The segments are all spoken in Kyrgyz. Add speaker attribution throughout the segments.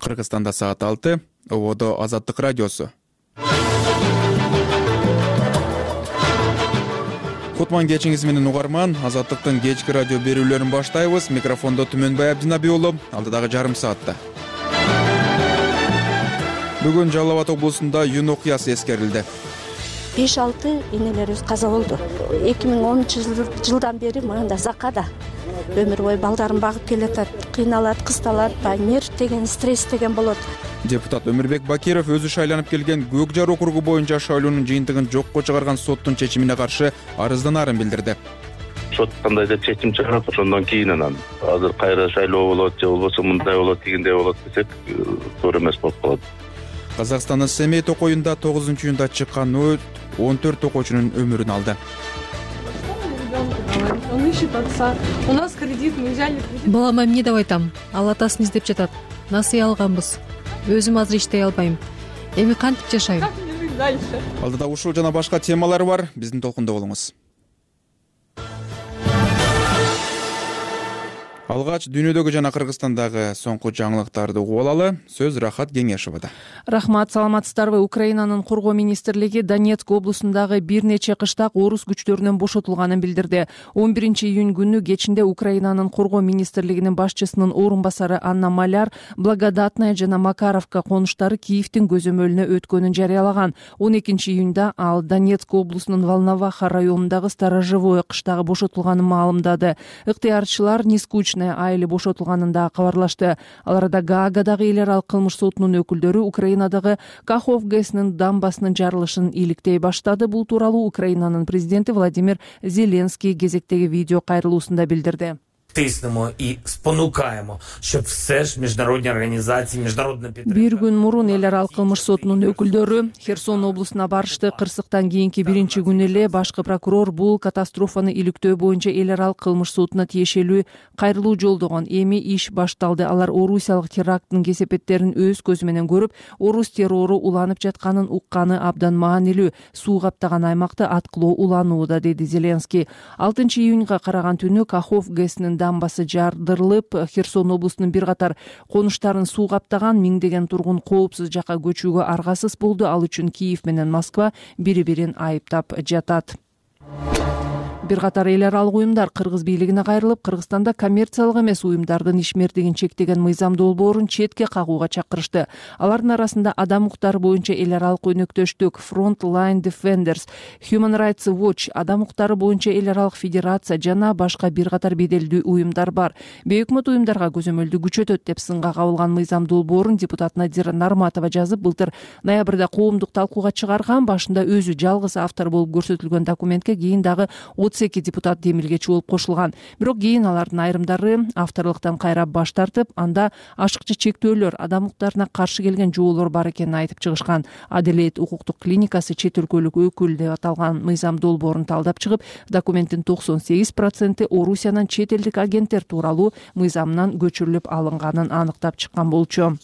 Speaker 1: Кыргызстанда саат 6, ободо Азаттык радиосу. Кутман кечиңиз менен угарман, Азаттыктын кечки радио берүүлөрүн баштайбыз. Микрофондо Түмөнбай Абдинаби уулу, алдыдагы жарым саатта. Бүгүн Жалал Абад облусунда юн окуясы эскерилди.
Speaker 2: 5-6 энелерибиз каза болду. 2010-жылдан бери мында Закада өмүр бою балдарын багып келатат, кыйналат, кысталат, нерв деген, стресс деген болот.
Speaker 1: Депутат Өмүрбек Бакиров өзү шайланып келген Көк Жар округу боюнча шайлоонун жыйынтыгын жокко чыгарган соттун чечимине каршы арызданарын билдирди.
Speaker 3: Сот кандай да чечим чыгарат, ошондон кийин анан азыр кайра шайлоо болот же болбосо мындай болот, дегендей болот десек, туура эмес болуп калат.
Speaker 1: Казакстандын Семей токоюнда 9-июнда чыккан өрт 14 токоочунун өмүрүн алды.
Speaker 4: Он ищет отца. У нас кредит, мы взяли кредит.
Speaker 5: Балама эмне деп айтам? Ал атасын издеп жатат. Насыя алганбыз. Өзүм азыр иштей албайм. Эми кантип жашайм?
Speaker 4: Как мне жить дальше?
Speaker 1: Алдыда ушул жана башка темалар бар. Биздин толкунда болуңуз. Алгач дүйнөдөгү жана Кыргызстандагы соңку жаңылыктарды угуп алалы. Сөз Рахат Кеңешевада.
Speaker 6: Рахмат, саламатсыздарбы? Украинанын коргоо министрлиги Донецк облусундагы бир нече кыштак орус күчтөрүнөн бошотулганын билдирди. 11-июнь күнү кечинде Украинанын коргоо министрлигинин башчысынын орун басары Анна Маляр Благодатная жана Макаровка конуштары Киевдин көзөмөлүнө өткөнүн жарыялаган. 12-июнда ал Донецк облусунун Волноваха районундагы Сторожевое кыштагы бошотулганын маалымдады. Ыктыярчылар Нескучная айылы бошотулганын да кабарлашты. Аларда Гаагадагы эл аралык кылмыш сотунун өкүлдөрү Украинадагы Кахов ГЭСнин дамбасынын жарылышын иликтей баштады. Бул тууралуу Украинанын президенти Владимир Зеленский кезектеги видео кайрылуусунда билдирди.
Speaker 7: Тиснемо і спонукаємо, щоб все ж міжнародні організації, міжнародна підтримка.
Speaker 6: Бир күн мурун эл аралык кылмыш сотунун өкүлдөрү Херсон облусуна барышты. Кырсыктан кийинки биринчи күнү эле башкы прокурор бул катастрофаны иликтөө боюнча эл аралык кылмыш сотуна тиешелүү кайрылуу жолдогон. Эми иш башталды. Алар орусиялык теракттын кесепеттерин өз көзү менен көрүп, орус террору уланып жатканын укканы абдан маанилүү. Суу каптаган аймакты аткылоо уланууда, деди Зеленский. 6-июнга караган түнү Кахов ГЭСнин дамбасы жардырылып, Херсон облусунун бир катар конуштарын суу каптаган, миңдеген тургун коопсуз жакка көчүүгө аргасыз болду. Ал үчүн Киев менен Москва бири-бирин айыптап жатат. Бир катар эл аралык уюмдар кыргыз бийлигине кайрылып, Кыргызстанда коммерциялык эмес уюмдардын ишмердигин чектеген мыйзам долбоорун четке кагууга чакырышты. Алардын арасында адам укуктары боюнча эл аралык өнөктөштүк Frontline Defenders, Human Rights Watch, адам укуктары боюнча эл аралык федерация жана башка бир катар беделдүү уюмдар бар. Бейөкмөт уюмдарга көзөмөлдү күчөтөт деп сынга кабылган мыйзам долбоорун депутат Надира Нарматова жазып, былтыр ноябрда коомдук талкууга чыгарган. Башында өзү жалгыз автор болуп көрсөтүлгөн документке кийин дагы 32 депутат демилгечи болуп кошулган. Бирок кийин алардын айрымдары авторлуктан кайра баш тартып, анда ашыкча чектөөлөр, адам укуктарына каршы келген жоолор бар экенин айтып чыгышкан. Аделет укуктук клиникасы чет өлкөлүк өкүл деп аталган мыйзам долбоорун талдап чыгып, документтин 98% Орусиянын чет элдик агенттер тууралуу мыйзамынан көчүрүлүп алынганын аныктап чыккан болчу.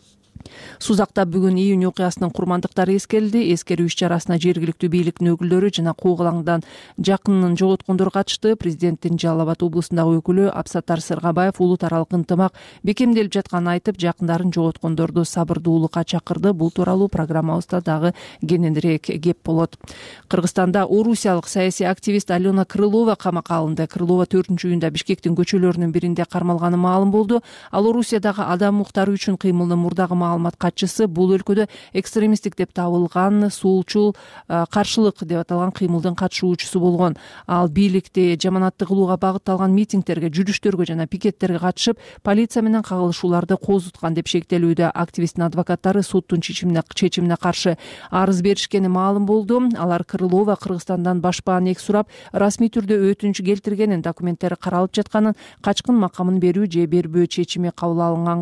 Speaker 6: Сузакта бүгүн июнь окуясынын курмандыктары эскерилди. Эскерүү иш-чарасына жергиликтүү бийликтин өкүлдөрү жана Куугалаңдан жакынын жоготкондор катышты. Президенттин Жалал Абад облусундагы өкүлү Абсаттар Сыргабаев улут аралык ынтымак бекемделип жатканын айтып, жакындарын жоготкондорду сабырдуулукка чакырды. Бул тууралуу программабызда дагы кененирээк кеп болот. Кыргызстанда орусиялык саясий активист Алена Крылова камакка алынды. Крылова 4-июнда Бишкектин көчөлөрүнүн биринде кармалганы маалым болду. Ал Орусиядагы адам укуктары үчүн кыймылдын мурдагы маалымат катчысы, бул өлкөдө экстремисттик деп табылган сулчул каршылык деп аталган кыймылдын катышуучусу болгон. Ал бийликти жаманатты кылууга багытталган митингтерге, жүрүштөргө жана пикеттерге катышып, полиция менен кагылышууларды козуткан деп шектелүүдө. Активисттин адвокаттары соттун чечимине каршы арыз беришкени маалым болду. Алар Крылова Кыргызстандан башпа нег сурап, расмий түрдө өтүнүч келтиргенин, документтери каралып жатканын, качкын макамын берүү же бербөө чечими кабыл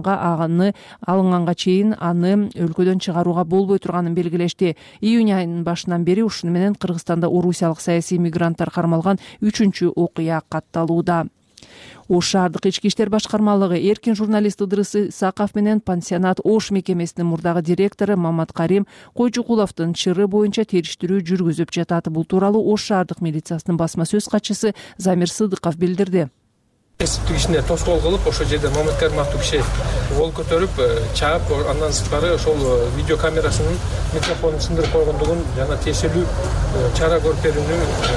Speaker 6: алынганга чейин аны өлкөдөн чыгарууга болбой турганын белгилешти. Июнь айынын башынан бери ушуну менен Кыргызстанда орусиялык саясий мигранттар кармалган 3-чү окуя катталууда. Ош шаардык ички иштер башкармалыгы эркин журналист Ыдырыс Исаков менен пансионат Ош мекемесинин мурдагы директору Мамат Карим Койчукуловдун чыры боюнча териштирүү жүргүзүп жатат. Бул тууралуу Ош шаардык милициясынын басма сөз катчысы Замир Сыдыков билдирди.
Speaker 8: кесиптик ишине тоскоол кылып ошол жерде Маматкарим аттуу киши кол көтөрүп чаап, андан сырткары ошол видео камерасынын микрофонун сындырып койгондугун жана тиешелүү чара көрүп берүүнү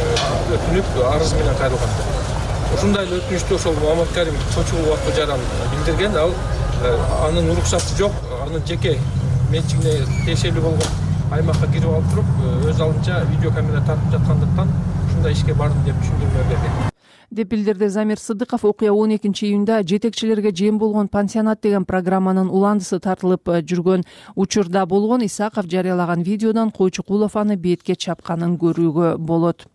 Speaker 8: өтүнүп арыз менен кайрылган. Ушундай эле өтүнүчтү ошол Маматкарим Чочулов аттуу жаран билдирген. Ал анын уруксаты жок, анын жеке менчигине тиешелүү болгон аймакка кирип алып туруп, өз алдынча видео камера тартып жаткандыктан ушундай ишке бардым деп түшүндүрмө берди.
Speaker 6: деп билдирди Замир Сыдыков. Окуя 12-июнда жетекчилерге жем болгон пансионат деген программанын уландысы тартылып жүргөн учурда болгон. Исаков жарыялаган видеодон Койчукулов аны бетке чапканын көрүүгө болот.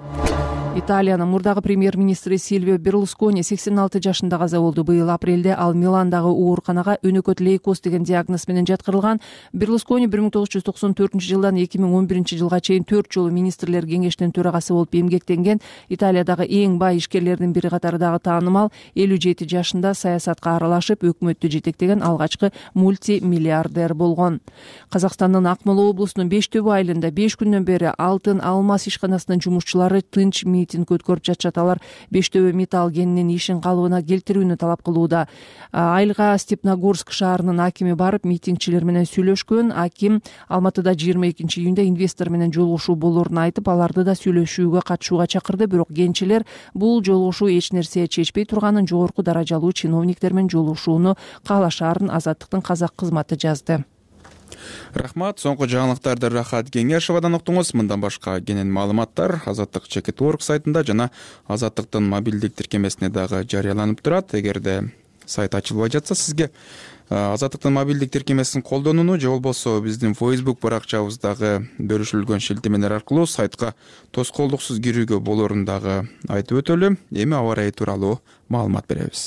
Speaker 6: Италиянын мурдагы премьер-министри Сильвио Берлускони 86 жашында каза болду. Быйыл апрелде ал Миландагы ооруканага өнөкөт лейкоз деген диагноз менен жаткырылган. Берлускони 1994-жылдан 2011-жылга чейин 4 жолу министрлер кеңешинин төрагасы болуп эмгектенген. Италиядагы эң бай ишкерлердин бири катары дагы таанымал. 57 жашында саясатка аралашып, өкмөттү жетектеген алгачкы мультимиллиардер болгон. Казакстандын Акмола облусунун Бештөбү айылында 5 күндөн бери Алтын Алмаз ишканасынын жумушчулары тынч митинг өткөрүп жатышат. Алар Бештөбү металл кенинин ишин калыбына келтирүүнү талап кылууда. Айылга Степногорск шаарынын акими барып митингчилер менен сүйлөшкөн. Аким Алматыда 22-июнда инвестор менен жолугушуу болоорун айтып, аларды да сүйлөшүүгө катышууга чакырды. Бирок кенчилер бул жолугушуу эч нерсе чечпей турганын, жогорку даражалуу чиновниктер менен жолугушууну каалашаарын Азаттыктын казак кызматы жазды.
Speaker 1: Рахмат. Соңку жаңылыктарды Рахат Кеңешовадан уктуңуз. Мындан башка кенен маалыматтар Азаттык Чекит.org сайтында жана Азаттыктын мобилдик тиркемесине дагы жарыяланып турат. Эгерде сайт ачылбай жатса, сизге Азаттыктын мобилдик тиркемесин колдонууну же болбосо биздин Facebook баракчабыздагы бөлүшүлгөн шилтемелер аркылуу сайтка тоскоолдуксуз кирүүгө болоорун дагы айтып өтөлү. Эми аба ырайы тууралуу маалымат беребиз.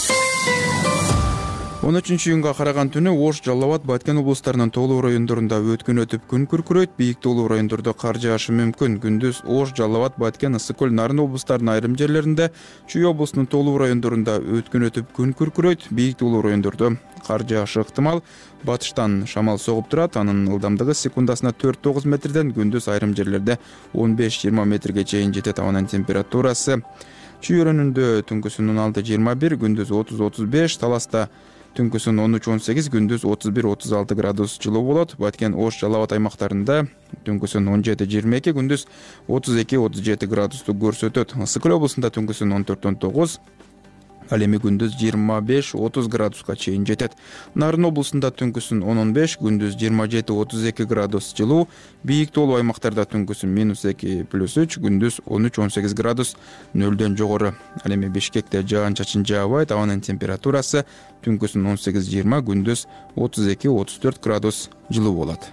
Speaker 1: 13-июнга караган түнү Ош, Жалал Абад, Баткен облустарынын тоолуу райондорунда өткөн өтүп күн күркүрөйт. Бийик тоолуу райондордо кар жаашы мүмкүн. Күндүз Ош, Жалал Абад, Баткен, Ысык көл, Нарын облустарынын айрым жерлеринде, Чүй облусунун тоолуу райондорунда өткөн өтүп күн күркүрөйт. Бийик тоолуу райондордо кар жаашы ыктымал. Батыштан шамал согуп турат. Анын ылдамдыгы секундасына 4-9 метрден, күндүз айрым жерлерде 15-20 метрге чейин жетет. Абанын температурасы Чүй өрөөнүндө түнкүсүн 16-21, күндүз 30-35, Таласта түнкүсүн 13-18, күндүз 31-36 градус жылуу болот. Баткен, Ош, Жалал Абад аймактарында түнкүсүн 17-22, күндүз 32-37 градусту көрсөтөт. Ысык көл облусунда түнкүсүн 14-9, ал эми күндүз 25-30 градуска чейин жетет. Нарын облусунда түнкүсүн 10-15, күндүз 27-32 градус жылуу. Бийик тоолуу аймактарда түнкүсүн -2+3, күндүз 13-18 градус нөлдөн жогору. Ал эми Бишкекте жаан-чачын жаабайт. Абанын температурасы түнкүсүн 18-20, күндүз 32-34 градус жылуу болот.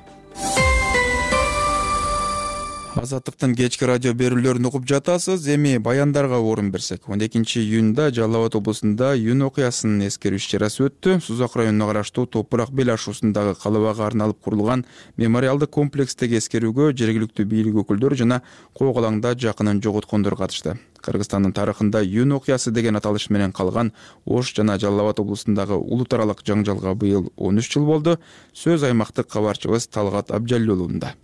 Speaker 1: Азаттыктын кечки радио берүүлөрүн угуп жатасыз. Эми баяндарга орун берсек. 12-июнда Жалал Абад облусунда июнь окуясынын эскерүү иш-чарасы өттү. Сузак районуна караштуу Топурак бел ашуусундагы калыбага арналып курулган мемориалдык комплекстеги эскерүүгө жергиликтүү бийлик өкүлдөрү жана Коогалаңда жакынын жоготкондор катышты. Кыргызстандын тарыхында июнь окуясы деген аталыш менен калган Ош жана Жалал Абад облусундагы улут аралык жаңжалга быйыл 13 жыл болду. Сөз аймактык кабарчыбыз Талгат Абжалилуулунда.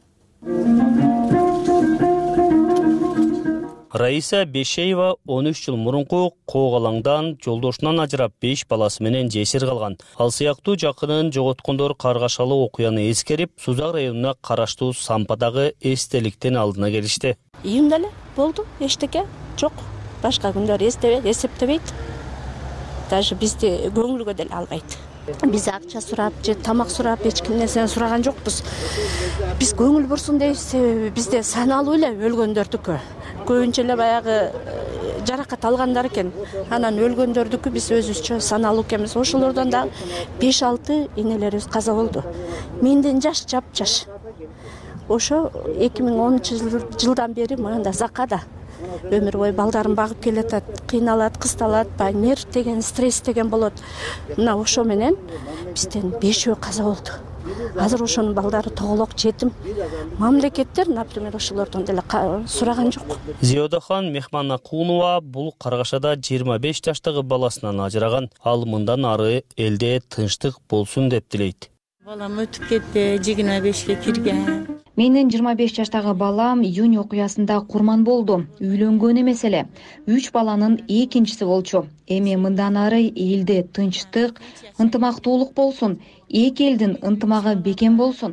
Speaker 9: Раиса Бешеева 13 жыл мурунку Коогалаңдан жолдошунан ажырап 5 баласы менен жесир калган. Ал сыяктуу жакынын жоготкондор каргашалуу окуяны эскерип, Сузак районуна караштуу Сампадагы эстеликтин алдына келишти.
Speaker 2: Июнда эле болду, эчтеке жок. Башка күндөр эсептебейт. Даже бизди көңүлгө деле албайт. Биз акча сурап, же тамак сурап, эч кимден сураган жокпуз. Биз көңүл бурсун дейбиз, себеби бизде саналуу эле өлгөндөрдүкү. Көбүнчө эле баягы жаракат алгандар экен. Анан өлгөндөрдүкү биз өзүбүзчө саналуу экенбиз. Ошолордон да 5-6 энелерибиз каза болду. Менден жаш, жапжаш. Ошо 2010-жылдан бери мында Закада өмүр бою балдарын багып келатат, кыйналат, кысталат, нерв деген, стресс деген болот. Мына ошо менен бизден 5 каза болду. Азыр ошонун балдары тоголок, жетим. Мамлекеттер, например, ошолордон деле сураган жок.
Speaker 9: Зиодахан Мехманакунова бул каргашада 25 жаштагы баласынан ажыраган. Ал мындан ары элде тынчтык болсун деп тилейт.
Speaker 10: Балам өтүп кетти, 25-ке кирген. Менин 25 жаштагы балам июнь окуясында курман болду. Үйлөнгөн эмес эле. 3 баланын экинчиси болчу. Эми мындан ары элде тынчтык, ынтымактуулук болсун. Эки элдин ынтымагы бекем болсун.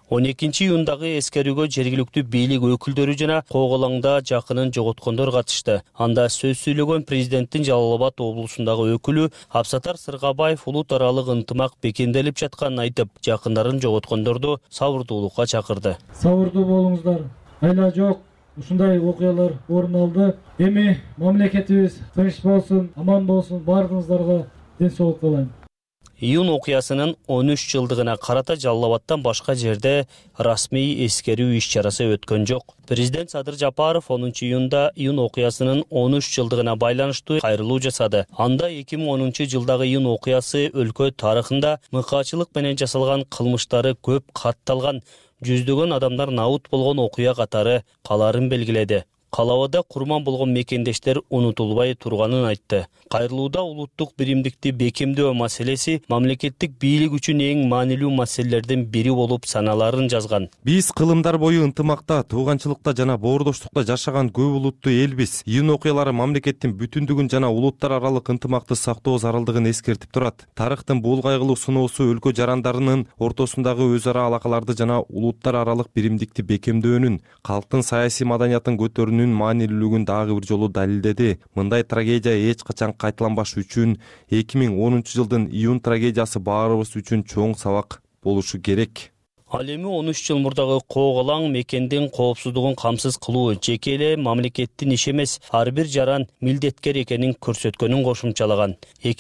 Speaker 9: 12 июндагы эскерүүгө жергиликтүү бийлик өкүлдөрү жана Коогалаңда жакынын жоготкондор катышты. Анда сөз сүйлөгөн президенттин Жалал Абад облусундагы өкүлү Абсатар Сыргабаев улут аралык ынтымак бекемделип жатканын айтып, жакындарын жоготкондорду сабырдуулукка чакырды.
Speaker 11: Сабырдуу болуңуздар. Айла жок. Ушундай окуялар орун алды. Эми мамлекетибиз тынч болсун, аман болсун, баарыңыздарга ден соолук каалайм.
Speaker 9: Июнь окуясынын 13 жылдыгына карата Жалал Абадтан башка жерде расмий эскерүү иш-чарасы өткөн жок. Президент Садыр Жапаров 10 июнда июнь окуясынын 13 жылдыгына байланыштуу кайрылуу жасады. Анда 2010 жылдагы июнь окуясы өлкө тарыхында мыкаачылык менен жасалган кылмыштары көп катталган, жүздөгөн адамдар набут болгон окуя катары каларын белгиледи. Калабада курман болгон мекендештер унутулбай турганын айтты. Кайрылууда улуттук биримдикти бекемдөө маселеси мамлекеттик бийлик үчүн эң маанилүү маселелердин бири болуп саналарын жазган.
Speaker 12: Биз кылымдар бою ынтымакта, тууганчылыкта жана боордоштукта жашаган көп улуттуу элбиз. Июнь окуялары мамлекеттин бүтүндүгүн жана улуттар аралык ынтымакты сактоо зарылдыгын эскертип турат. Тарыхтын бул кайгылуу сыноосу өлкө жарандарынын ортосундагы өз ара алакаларды жана улуттар аралык биримдикти бекемдөөнүн, калктын саясий маданиятын көтөрүүнүн маанилүүлүгүн дагы бир жолу далилдеди. Мындай трагедия эч качан кайталанбаш үчүн 2010 жылдын июнь трагедиясы баарыбыз үчүн чоң сабак болушу керек.
Speaker 9: Ал эми 13 жыл мурдагы Коогалаң мекендин коопсуздугун камсыз кылуу жеке эле мамлекеттин иши эмес, ар бир жаран милдеткер экенин көрсөткөнүн кошумчалаган.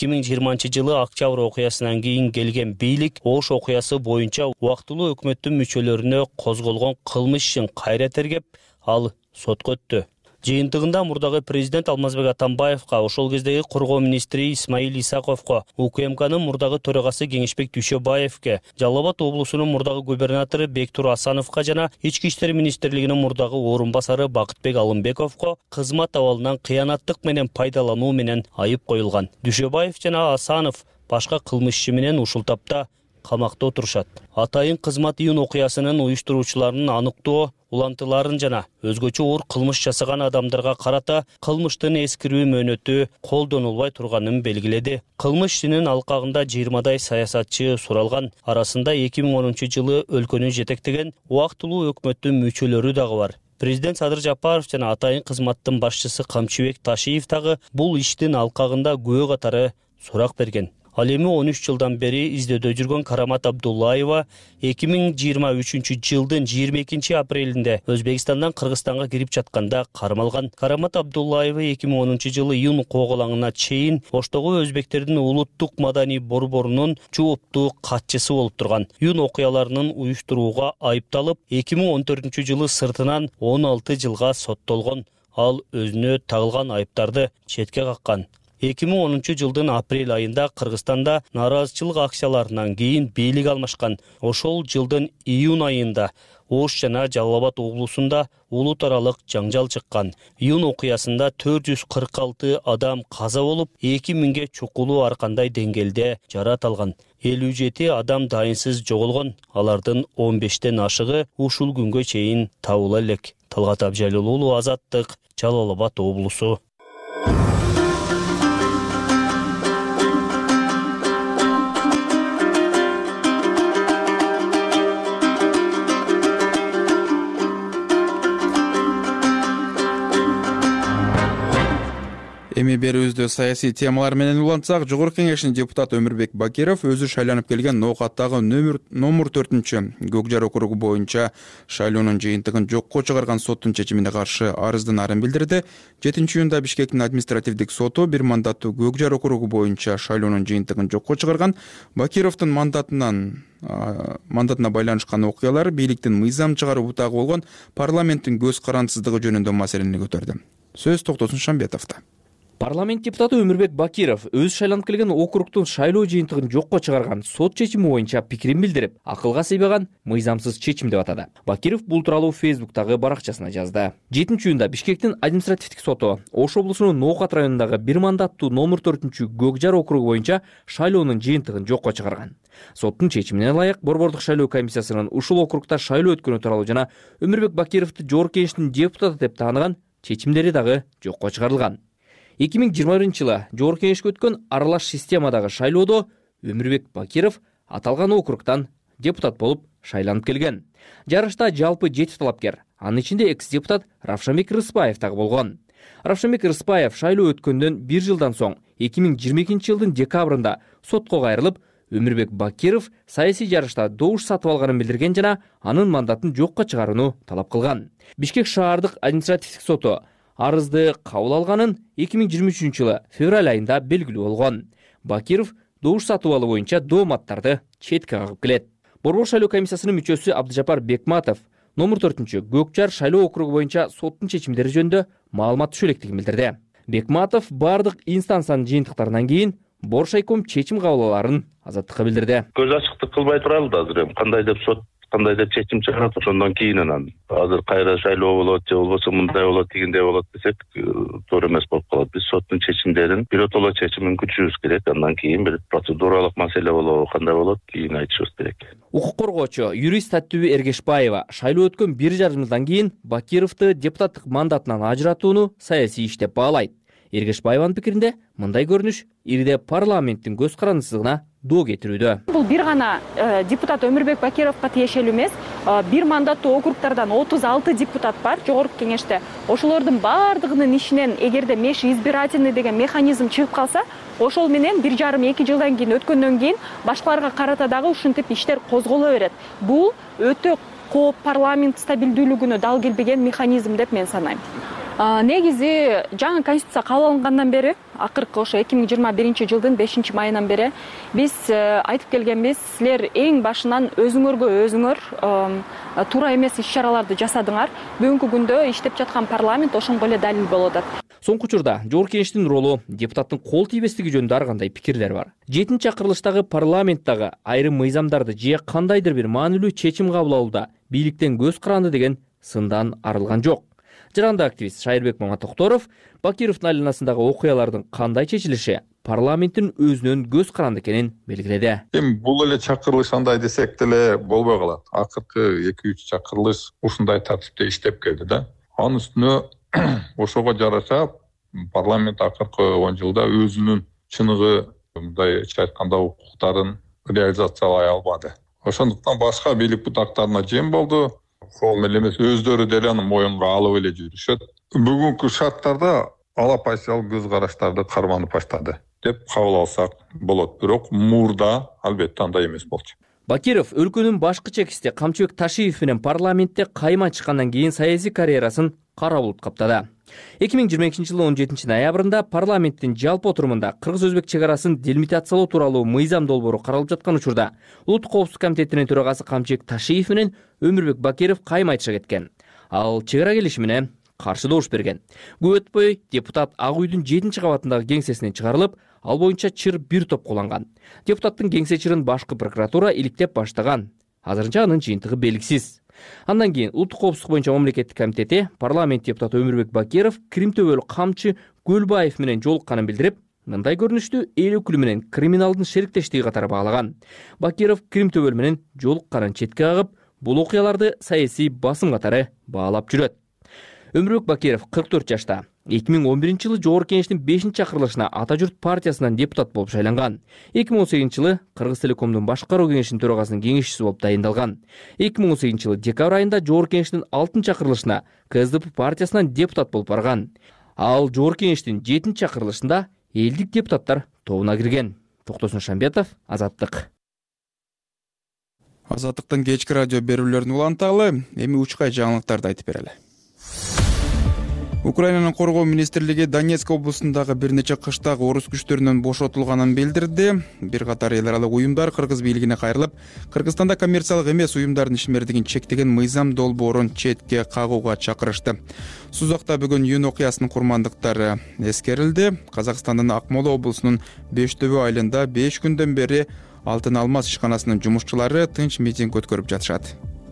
Speaker 9: 2020 жылы октябрь окуясынан кийин келген бийлик Ош окуясы боюнча убактылуу өкмөттүн мүчөлөрүнө козголгон кылмыш ишин кайра тергеп, ал сотко өттү. Жыйынтыгында мурдагы президент Алмазбек Атамбаевка, ошол кездеги коргоо министри Исмаил Исаковго, УКМКнын мурдагы төрагасы Кеңешбек Дүйшөбаевке, Жалал Абад облусунун мурдагы губернатору Бектур Асановго жана Ички иштер министрлигинин мурдагы орун басары Бакытбек Алымбековго кызмат абалынан кыянаттык менен пайдалануу менен айып коюлган. Дүйшөбаев жана Асанов башка кылмыш иши менен ушул тапта камакта отурушат. Атайын кызмат июнь окуясынын уюштуруучуларынын аныктоо, улантыларын жана өзгөчө оор кылмыш жасаган адамдарга карата кылмыштын эскирүү мөөнөтү колдонулбай турганын белгиледи. Кылмыш ишинин алкагында 20дай саясатчы суралган. Арасында 2010 жылы өлкөнү жетектеген убактылуу өкмөттүн мүчөлөрү дагы бар. Президент Садыр Жапаров жана атайын кызматтын башчысы Камчыбек Ташиев дагы бул иштин алкагында күбө катары сурак берген. Ал эми 13 жылдан бери издөөдө жүргөн Карамат Абдуллаева 2023 жылдын 22 апрелинде Өзбекстандан Кыргызстанга кирип жатканда кармалган. Карамат Абдуллаева 2010 жылы июнь Коогалаңына чейин Оштогу өзбектердин улуттук маданий борборунун жооптуу катчысы болуп турган. Июнь окуяларынын уюштурууга айыпталып, 2014 жылы сыртынан 16 жылга соттолгон. Ал өзүнө тагылган айыптарды четке каккан. 2010 жылдын апрель айында Кыргызстанда нааразычылык акцияларынан кийин бийлик алмашкан. Ошол жылдын июнь айында Ош жана Жалал Абад облусунда улут аралык жаңжал чыккан. Июнь окуясында 446 адам каза болуп, 2000ге чукулуу ар кандай деңгээлде жарат алган. 57 адам дайынсыз жоголгон. Алардын 15тен ашыгы ушул күнгө чейин табыла элек. Талгат Абжалил уулу, Азаттык, Жалал Абад облусу.
Speaker 1: Эми берүүбүздө саясий темалар менен улантсак, Жогорку Кеңештин депутаты Өмүрбек Бакиров өзү шайланып келген Ноокаттагы номер 4-Көкжар округу боюнча шайлоонун жыйынтыгын жокко чыгарган соттун чечимине каршы арыздын билдирди. 7-июнда Бишкектин административдик соту бир мандаттуу Көкжар округу боюнча шайлоонун жыйынтыгын жокко чыгарган. Бакировдун мандатына байланышкан окуялар бийликтин мыйзам чыгаруу бутагы болгон парламенттин көз карандысыздыгы жөнүндө маселени көтөрдү. Сөз Токтосун Шамбетовдо.
Speaker 13: Парламент депутаты Өмүрбек Бакиров өз шайланып келген округтун шайлоо жыйынтыгын жокко чыгарган сот чечими боюнча пикирин билдирип, акылга сыйбаган мыйзамсыз чечим деп атады. Бакиров бул тууралуу Фейсбуктагы баракчасына жазды. 7-июнда Бишкектин административдик соту Ош облусунун Ноокат районундагы бир мандаттуу номер 4 Көкжар округу боюнча шайлоонун жыйынтыгын жокко чыгарган. Соттун чечимине ылайык Борбордук шайлоо комиссиясынын ушул округда шайлоо өткөнү тууралуу жана Өмүрбек Бакировду Жогорку Кеңештин депутаты деп тааныган чечимдери дагы жокко чыгарылган. 2021-жылы Жогорку Кеңешке өткөн аралаш системадагы шайлоодо Өмүрбек Бакиров аталган округтан депутат болуп шайланып келген. Жарышта жалпы 7 талапкер, анын ичинде экс-депутат Равшанбек Рыспаев дагы болгон. Равшанбек Рыспаев шайлоо өткөндөн 1 жылдан соң 2022-жылдын декабрында сотко кайрылып, Өмүрбек Бакиров саясий жарышта добуш сатып алганын билдирген жана анын мандатын жокко чыгарууну талап кылган. Бишкек шаардык административдик соту арызды кабыл алганын 2023-жылы февраль айында белгилүү болгон. Бакиров добуш сатып алуу боюнча дооматтарды четке кагып келет. Борбор шайлоо комиссиясынын мүчөсү Абдыжапар Бекматов номер 4 Көкжар шайлоо округу боюнча соттун чечимдери жөнүндө маалымат түшө электигин билдирди. Бекматов бардык инстанциянын жыйынтыктарынан кийин Боршайком чечим кабыл аларын азаттыкка билдирди.
Speaker 3: Көз ачыктык кылбай туралы да азыр кандай деп сот кандай деп чечим чыгарат, ошондон кийин анан азыр кайра шайлоо болот же болбосо мындай болот дегендей болот десек туура эмес болуп калат. Биз соттун чечимдерин биротоло чечимин күтүшүбүз керек. Андан кийин бир процедуралык маселе болобу, кандай болот кийин айтышыбыз керек.
Speaker 13: Укук коргоочу юрист Таттүбү Эргешбаева шайлоо өткөн 1,5 жылдан кийин Бакировду депутаттык мандатынан ажыратууну саясий иш деп баалайт. Эргешбаеванын пикиринде мындай көрүнүш ирде парламенттин көз карандысызлыгына доо кетирүүдө.
Speaker 14: Бул бир гана депутат Өмүрбек Бакировго тиешелүү эмес. Бир мандаттуу округтардан 36 депутат бар Жогорку Кеңеште. Ошолордун бардыгынын ишинен эгерде меж избирательный деген механизм чыгып калса, ошол менен 1,5-2 жылдан кийин өткөндөн кийин башкаларга карата дагы ушинтип иштер козголо берет. Бул өтө кооп парламент стабилдүүлүгүнө дал келбеген механизм деп мен санайм. Негизи жаңы конституция кабыл алынгандан бери, акыркы ошо 2021-жылдын 5-майынан бери биз айтып келгенбиз, силер эң башынан өзүңөргө өзүңөр туура эмес иш-чараларды жасадыңар. Бүгүнкү күндө иштеп жаткан парламент ошонго эле далил болуп атат.
Speaker 13: Соңку учурда Жогорку Кеңештин ролу, депутаттын кол тийбестиги жөнүндө ар кандай пикирлер бар. 7-чакырылыштагы парламенттагы айрым мыйзамдарды же кандайдыр бир маанилүү чечим кабыл алууда бийликтен көз каранды деген сындан арылган жок. Жаранды активист Шайырбек Маматокторов Бакировдун айланасындагы окуялардын кандай чечилиши парламенттин өзүнөн көз каранды экенин белгиледи.
Speaker 15: Бул эле чакырылыш андай десек деле болбой калат. Акыркы 2-3 чакырылыш ушундай тартипте иштеп келди да. Анын үстүнө ошого жараша парламент акыркы 10 жылда өзүнүн чыныгы мындайча айтканда укуктарын реализациялай албады. Ошондуктан башка бийлик бутактарына жем болду. Ошол эле эмес, өздөрү деле аны моюнга алып эле жүрүшөт. Бүгүнкү шарттарда алапайсал көз караштарды карманып баштады деп кабыл алсак болот. Бирок мурда албетте андай эмес болчу.
Speaker 13: Бакиров өлкөнүн башкы чекисти Камчыбек Ташиев менен парламентте кайма чыккандан кийин саясий карьерасын кара булут каптады. 2022-жылдын 17-ноябрында парламенттин жалпы отурумунда кыргыз-өзбек чек арасын делимитациялоо тууралуу мыйзам долбоору каралып жаткан учурда Улуттук коопсуздук комитетинин төрагасы Камчыбек Ташиев менен Өмүрбек Бакиров кайма айтыша кеткен. Ал чек ара келишимине каршы добуш берген. Көп өтпөй депутат Ак үйдүн 7-кабатындагы кеңсесинен чыгарылып, ал боюнча чыр бир топ куланган. Депутаттын кеңсе чырын башкы прокуратура иликтеп баштаган. Азырынча анын жыйынтыгы белгисиз. Андан кийин Улуттук коопсуздук боюнча мамлекеттик комитети парламент депутаты Өмүрбек Бакиров Крим төбөлүк камчы Көлбаев менен жолукканын билдирип, мындай көрүнүштү эл өкүлү менен криминалдын шериктештиги катары баалаган. Бакиров Крим төбөл менен жолукканын четке кагып, бул окуяларды саясий басым катары баалап жүрөт. Өмүрбек Бакиров 44 жашта. 2011-жылы Жогорку Кеңештин 5-чакырылышына Ата журт партиясынан депутат болуп шайланган. 2018-жылы Кыргыз Телекомдун башкаруу кеңешинин төрагасынын кеңешчиси болуп дайындалган. 2018-жылы декабрь айында Жогорку Кеңештин 6-чакырылышына КСДП партиясынан депутат болуп барган. Ал Жогорку Кеңештин 7-чакырылышында элдик депутаттар тобуна кирген. Токтосун Шамбетов, Азаттык.
Speaker 1: Азаттыктын кечки радио берүүлөрүн уланталы, эми учкай жаңылыктарды айтып берели. Украинанын коргоо министрлиги Донецк облусундагы бир нече кыштак орус күчтөрүнөн бошотулганын билдирди. Бир катар эл аралык уюмдар кыргыз бийлигине кайрылып, Кыргызстанда коммерциялык эмес уюмдардын ишмердигин чектеген мыйзам долбоорун четке кагууга чакырышты. Сузакта бүгүн июнь окуясынын курмандыктары эскерилди. Казакстандын Акмола облусунун Бештөбө айылында 5 күндөн бери Алтын Алмаз ишканасынын жумушчулары тынч митинг өткөрүп жатышат.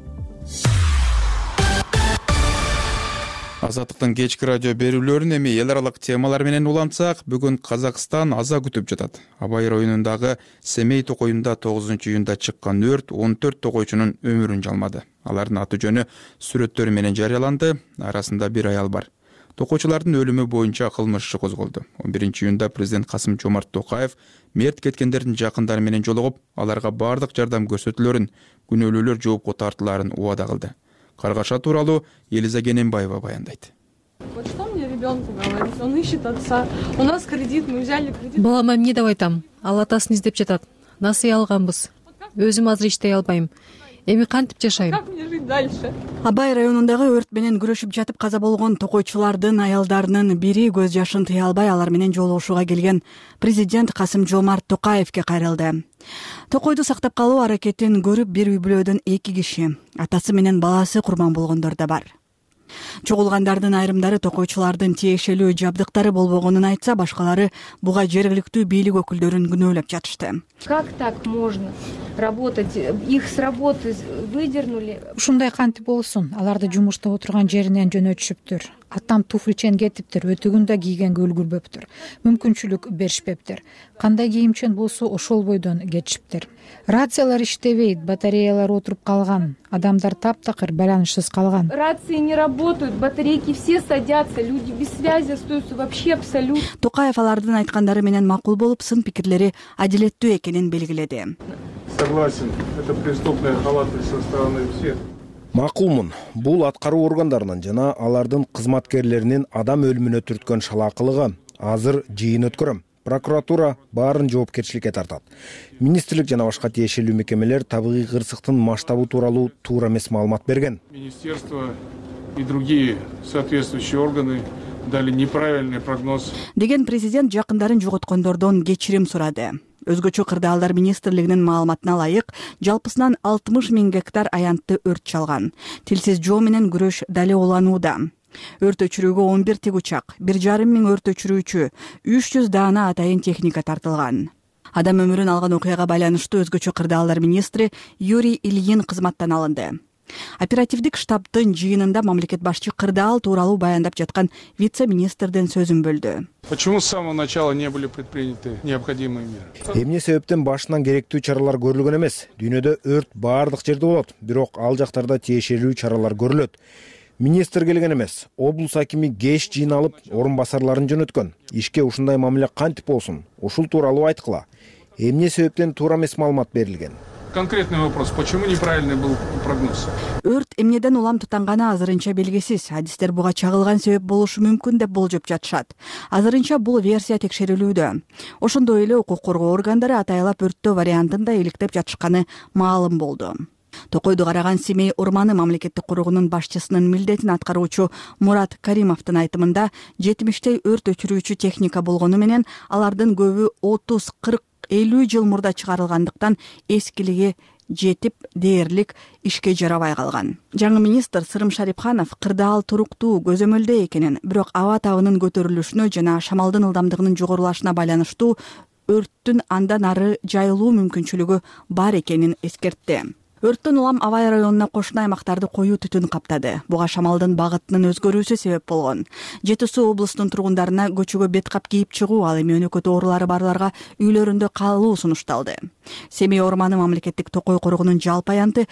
Speaker 1: Азаттыктын кечки радио берүүлөрүн эми эл аралык темалар менен улантсак, бүгүн Казакстан аза күтүп жатат. Абай районундагы Семей токойунда 9-июнда чыккан өрт 14 токойчунун өмүрүн жалмады. Алардын аты жөнү сүрөттөрү менен жарыяланды. Арасында бир аял бар. Токойчулардын өлүмү боюнча кылмыш иши козголду. 11-июнда президент Касым-Жомарт Токаев мерт кеткендердин жакындары менен жолугуп, аларга бардык жардам көрсөтүлөрүн, күнөөлүүлөр жоопко тартылаарын убада кылды. Каргаша тууралуу Елиза Кененбаева баяндайт.
Speaker 4: Вот что мне ребенку говорить? Он ищет отца. У нас кредит, мы взяли кредит.
Speaker 5: Балама эмне деп айтам? Ал атасын издеп жатат. Насыя алганбыз. Өзүм азыр иштей албайм. Эми кантип жашайм?
Speaker 4: Как мне жить дальше?
Speaker 16: Абай районундагы өрт менен күрөшүп жатып каза болгон токойчулардын аялдарынын бири көз жашын тыя албай алар менен жолугушууга келген президент Касым-Жомарт Токаевке кайрылды. Токойду сактап калуу аракетин көрүп бир үй бүлөдөн 2 киши, атасы менен баласы курман болгондор да бар. Чогулгандардын айрымдары токойчулардын тиешелүү жабдыктары болбогонун айтса, башкалары буга жергиликтүү бийлик өкүлдөрүн күнөөлөп жатышты.
Speaker 17: Как так можно работать? Их с работы выдернули.
Speaker 18: Ушундай кантип болсун? Аларды жумушта отурган жеринен жөнөтүшүптүр. Атам туфличен кетиптир, өтүгүн да кийгенге үлгүрбөптүр. Мүмкүнчүлүк беришпептир. Кандай кийимчен болсо ошол бойдон кетишиптир. Рациялар иштебейт, батареялар отуруп калган. Адамдар таптакыр байланышсыз калган.
Speaker 17: Рации не работают, батарейки все садятся, люди без связи остаются вообще абсолютно.
Speaker 16: Токаев алардын айткандары менен макул болуп, сын пикирлери адилеттүү экенин белгиледи.
Speaker 19: Согласен, это преступная халатность со стороны всех.
Speaker 20: Макулмун. Бул аткаруу органдарынын жана алардын кызматкерлеринин адам өлүмүнө түрткөн шалаакылыгы. Азыр жыйын өткөрөм. Прокуратура баарын жоопкерчиликке тартат. Министрлик жана башка тиешелүү мекемелер табигый кырсыктын масштабы тууралуу туура эмес маалымат берген.
Speaker 19: Министерство и другие соответствующие органы дали неправильный прогноз.
Speaker 16: Деген президент жакындарын жоготкондордон кечирим сурады. Өзгөчө Кырдаалдар министрлигинин маалыматына ылайык, жалпысынан 60 000 гектар аянтты өрт чалган. Тилсиз жоо менен күрөш дали уланууда. Өрт өчүрүүгө 11 тигучак, 1,5 миң өрт өчүрүүчү, 300 даана атайын техника тартылган. Адам өмүрүн алган окуяга байланыштуу өзгөчө Кырдаалдар министри Юрий Ильин кызматтан алынды. Оперативдик штабтын жыйынында мамлекет башчы Кырдаал тууралуу баяндап жаткан вице-министрдин сөзүн бөлдү.
Speaker 19: Почему с самого начала не были предприняты необходимые меры?
Speaker 20: Эмне себептен башынан керектүү чаралар көрүлгөн эмес? Дүйнөдө өрт баардык жерде болот, бирок ал жактарда тиешелүү чаралар көрүлөт. Министр келген эмес, облус акими кеч жыйналып, орун басарларын жөнөткөн. Ишке ушундай мамиле кантип болсун? Ушул тууралуу айткыла. Эмне себептен туура эмес маалымат берилген?
Speaker 19: Конкретный вопрос, почему неправильный был прогноз?
Speaker 16: Өрт эмнеден улам тутанганы азырынча белгисиз. Адистер буга чагылган себеп болушу мүмкүн деп болжоп жатышат. Азырынча бул версия текшерилүүдө. Ошондой эле укук коргоо органдары атайлап өрттөө вариантында иликтеп жатышканы маалым болду. Токойду караган Семей орманы мамлекеттик коргоонун башчысынын милдетин аткаруучу Мурат Каримовдун айтымында 70 өрт өчүрүүчү техника болгону менен алардын көбү 30, 40, 50 жыл мурда чыгарылгандыктан эскилиги жетип дээрлик ишке жарабай калган. Жаңы министр Сырым Шарипханов Кырдаал туруктуу көзөмөлдө экенин, бирок аба табынын көтөрүлүшүнө жана шамалдын ылдамдыгынын жогорулашына байланыштуу өрттүн андан ары жайылуу мүмкүнчүлүгү бар экенин эскертти. Өрттөн улам Абай районуна кошуна аймактарды коюу түтүн каптады. Буга шамалдын багытынын өзгөрүүсү себеп болгон. Жети Суу облусунун тургундарына көчөгө бет кап кийип чыгуу, ал эми өнөкөт оорулары барларга үйлөрүндө калуу сунушталды. Семей орманы мамлекеттик токой коргоонун жалпы аянты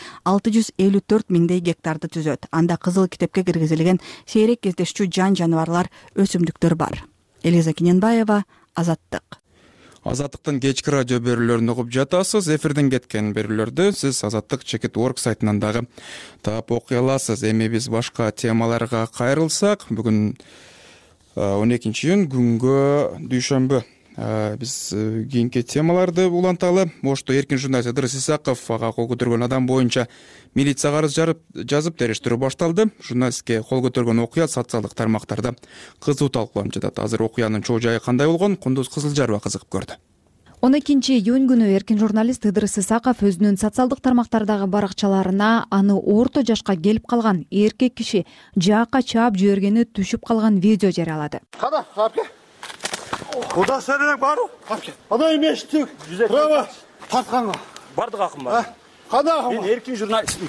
Speaker 16: 654 миңдей гектарды түзөт. Анда кызыл китепке киргизилген сейрек кездешчү жан-жаныбарлар, өсүмдүктөр бар. Элиза Кененбаева, Азаттык.
Speaker 1: Азаттыктын кечки радио берүүлөрүн угуп жатасыз. Эфирден кеткен берүүлөрдү сиз Azattik.org сайтынан дагы таап окуй аласыз. Эми биз башка темаларга кайрылсак, бүгүн 12 июнь күнгө дүйшөмбү Биз кийинки темаларды уланталы. Ошто эркин журналист Ыдырыс Исаков ага кол көтөргөн адам боюнча милицияга арыз жазып териштирүү башталды. Журналистке кол көтөргөн окуя социалдык тармактарда кызуу талкууланып жатат. Азыр окуянын чоо жайы кандай болгон, Кундуз Кызылжарова кызыгып көрдү.
Speaker 21: 12-июнь күнү эркин журналист Ыдырыс Исаков өзүнүн социалдык тармактардагы баракчаларына аны орто жашка келип калган эркек киши жаакка чаап жибергени түшүп калган видео жарыялады.
Speaker 22: Кана, апке. Куда сенен бару? Апке. Ана эмештик. Права тартканга.
Speaker 23: Бардык акым бар.
Speaker 22: Кана акым.
Speaker 23: Мен эркин журналистмин.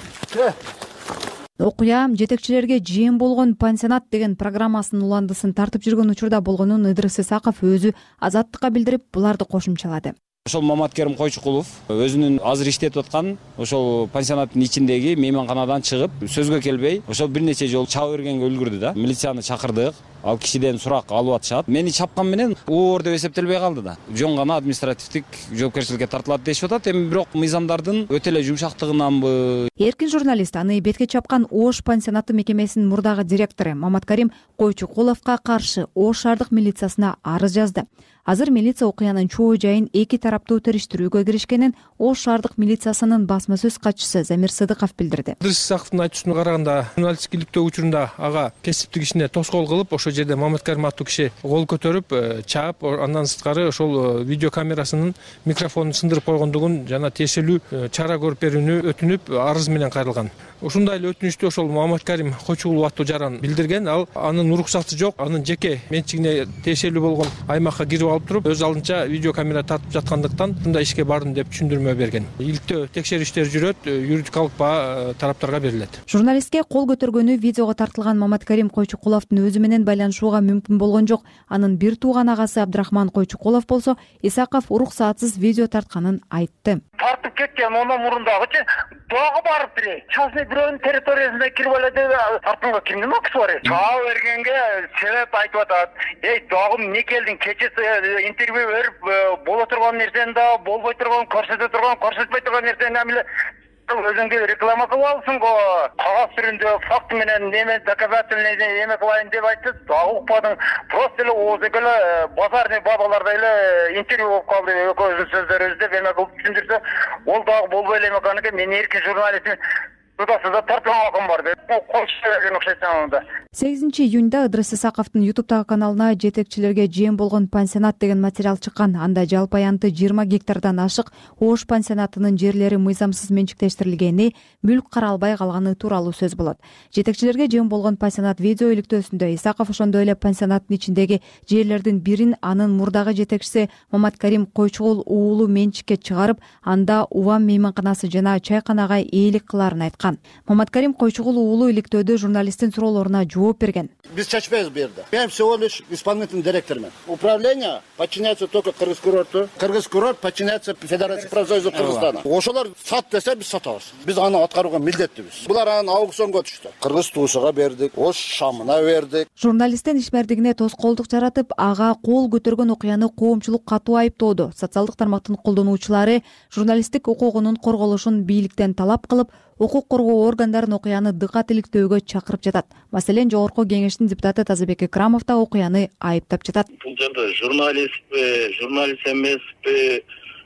Speaker 21: Окуя жетекчилерге жем болгон пансионат деген программасынын уландысын тартып жүргөн учурда болгонун Ыдырыс Исаков өзү Азаттыкка билдирип, буларды кошумчалады.
Speaker 23: Ошол Маматкерим Койчукулов өзүнүн азыр иштетип аткан ошол пансионаттын ичиндеги мейманканадан чыгып, сөзгө келбей, ошол бир нече жолу чаап бергенге үлгүрдү да. Милицияны чакырдык. Ал кишиден сурак алып атышат. Мени чапкан менен оор деп эсептелбей калды да. Жөн гана административдик жоопкерчиликке тартылат дешип атат. Эми бирок мыйзамдардын өтө эле жумшактыгынанбы?
Speaker 21: Эркин журналист аны бетке чапкан Ош пансионаты мекемесинин мурдагы директору Маматкерим Койчукуловго каршы Ош шаардык милициясына арыз жазды. Азыр милиция окуянын чоо жайын эки тараптуу териштирүүгө киришкенин Ош шаардык милициясынын басма сөз катчысы Замир Сыдыков билдирди.
Speaker 8: Ыдырыс Исаковдун айтуусуна караганда, журналисттик иликтөө учурунда ага кесиптик ишине тоскоол кылып, ошол жерде Маматкерим аттуу киши кол көтөрүп, чаап, андан сырткары ошол видео камерасынын микрофонун сындырып койгондугун жана тиешелүү чара көрүп берүүнү өтүнүп, арыз менен кайрылган. Ушундай эле өтүнүштү ошол Маматкерим Койчукулов аттуу жаран билдирген. Ал анын уруксаты жок, анын жеке менчигине тиешелүү болгон аймакка кирип алып туруп, өз алдынча видео камера тартып жаткандыктан ушундай ишке бардым деп түшүндүрмө берген. Иликтөө текшерүүчтер жүрөт, юридикалык баа тараптарга берилет.
Speaker 21: Журналистке кол көтөргөнү видеого тартылган Маматкерим Койчукуловдун өзү менен байланышууга мүмкүн болгон жок. Анын бир тууган агасы Абдрахман Койчукулов болсо, Исаков уруксатсыз видео тартканын айтты.
Speaker 22: Тартып кеткен ондан мурундагычы дагы барып бире. Частный бирөөнүн территориясына кирип алады, тартканга кимдин акысы бар? Чаа бергенге себеп айтып атат. Дагы эмне келдиң? Кечеси интервью берип, боло турган нерсени да, болбой турган, көрсөтпөй турган нерсени эмне өзүңдү реклама кылып алсың го. Кагаз түрүндө факт менен неме доказательный эме кылайын деп айтты. Дагы укпадың. Просто эле озек эле базарный бабаларда эле интервью болуп калды. Экөөбүздүн сөздөрүбүздү эме кылып түшүндүрсө, ол дагы болбой эле эмеканыкы мен эркин журналистмин. Тудасызда тартылган акым бар деп койшуген окшойт анда.
Speaker 21: 8-июнда Ыдырыс Исаковдун YouTube каналына жетекчилерге жем болгон пансионат деген материал чыккан. Анда жалпы аянты 20 гектардан ашык Ош пансионатынын жерлери мыйзамсыз менчиктештирилгени, мүлк каралбай калганы тууралуу сөз болот. Жетекчилерге жем болгон пансионат видео иликтөөсүндө Исаков ошондой эле пансионаттын ичиндеги жерлердин бирин анын мурдагы жетекчиси Маматкерим Койчукул уулу менчикке чыгарып, анда Увам мейманканасы жана чайканага ээлик кыларын айткан. Маматкерим Койчукул уулу иликтөөдө журналисттин суроолоруна жооп берген.
Speaker 22: Biz чачпайбыз бу жерде. Мен всего лишь исполнительный директормун. Управление подчиняется только Кыргыз курорту. Кыргыз курорт подчиняется Федерация профсоюзу Кыргызстана. Ошолор сат десе биз сатабыз. Биз аны аткарууга милдеттибиз. Булар аны аукционго түштү. Кыргыз туушуга бердик, Ош шамына бердик.
Speaker 21: Журналисттин ишмердигине тоскоолдук жаратып, ага кол көтөргөн окуяны коомчулук катуу айыптоодо. Социалдык тармактын колдонуучулары журналисттик укугунун корголушун бийликтен талап кылып, укук коргоо органдарын окуяны дыкат иликтөөгө чакырып жатат. Маселен, Жогорку кеңештин депутаты Тазабек Экрамов да окуяны айыптап жатат.
Speaker 3: Бул жерде журналистпи, журналист эмеспи,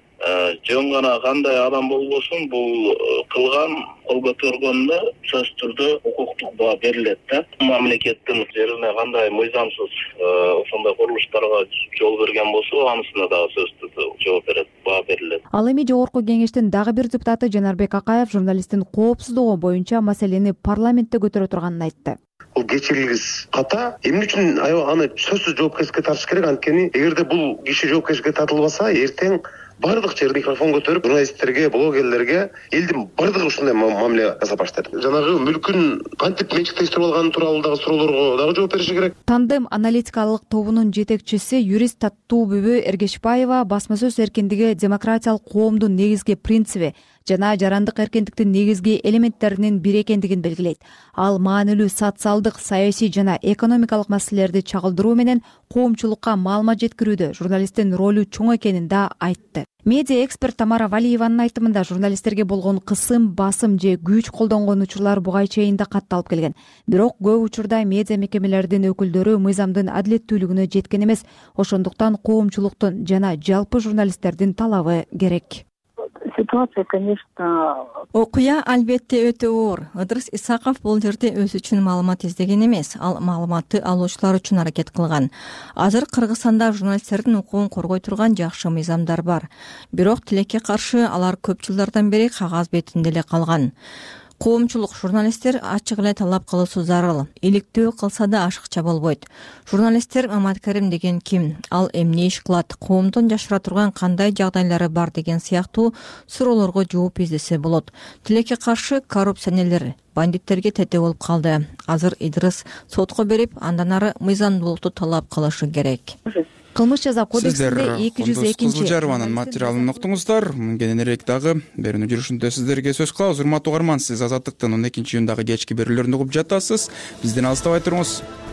Speaker 3: жөн гана кандай адам болбосун, бул кылган кол көтөргөндө сөзсүз түрдө укуктук баа берилет да. Мамлекеттин жерине кандай мыйзамсыз ошондой курулуштарга жол берген болсо, анысына дагы сөзсүз түрдө жооп берет, баа берилет.
Speaker 21: Ал эми Жогорку кеңештин дагы бир депутаты Жанарбек Акаев журналисттин коопсуздугу боюнча маселени парламентте көтөрө турганын айтты.
Speaker 24: Бул кечирилгис ката. Эмне үчүн аны сөзсүз жоопкерчиликке тартыш керек? Анткени эгерде бул киши жоопкерчиликке тартылбаса, эртең бардык жерде микрофон көтөрүп, журналисттерге, блогерлерге элдин бардыгы ушундай мамиле жасап баштады. Жанагы мүлкүн кантип менчиктештирип алганы тууралуу дагы суроолорго дагы жооп бериши керек.
Speaker 21: Тандем аналитикалык тобунун жетекчиси юрист Таттуу Бүбү Эргешбаева басма сөз эркиндиги демократиялык коомдун негизги принциби, жана жарандык эркиндиктин негизги элементтеринин бири экендигин белгилейт. Ал маанилүү социалдык, саясий жана экономикалык маселелерди чагылдыруу менен коомчулукка маалымат жеткирүүдө журналисттин ролу чоң экенин да айтты. Медиа эксперт Тамара Валиеванын айтымында журналисттерге болгон кысым, басым же күч колдонгон учурлар буга чейин да катталып келген. Бирок көп учурда медиа мекемелердин өкүлдөрү мыйзамдын адилеттүүлүгүнө жеткен эмес. Ошондуктан коомчулуктун жана жалпы журналисттердин талабы керек.
Speaker 2: Ситуация, конечно, окуя албетте өтө оор. Ыдырыс Исаков бул жерде өзү үчүн маалымат издеген эмес, ал маалыматты алуучулар үчүн аракет кылган. Азыр Кыргызстанда журналисттердин укугун коргой турган жакшы мыйзамдар бар. Бирок тилекке каршы алар көп жылдардан бери кагаз бетинде эле калган. Коомчулук журналисттер ачык эле талап кылуусу зарыл. Иликтөө кылса да ашыкча болбойт. Журналисттер Маматкарим деген ким? Ал эмне иш кылат? Коомдон жашыра турган кандай жагдайлары бар деген сыяктуу суроолорго жооп издесе болот. Тилекке каршы коррупционерлер, бандиттерге тете болуп калды. Азыр Идырыс сотко берип, андан ары мыйзамдуулукту талап кылышы керек.
Speaker 21: Кылмыш жаза кодексинде 202
Speaker 1: Кызылжарованын материалын уктуңуздар. Кененирээк дагы берүүнү жүрүшүндө сиздерге сөз кылабыз. Урматтуу угарман, сиз Азаттыктын 12-июндагы кечки берүүлөрүн угуп жатасыз. Бизден алыстабай туруңуз.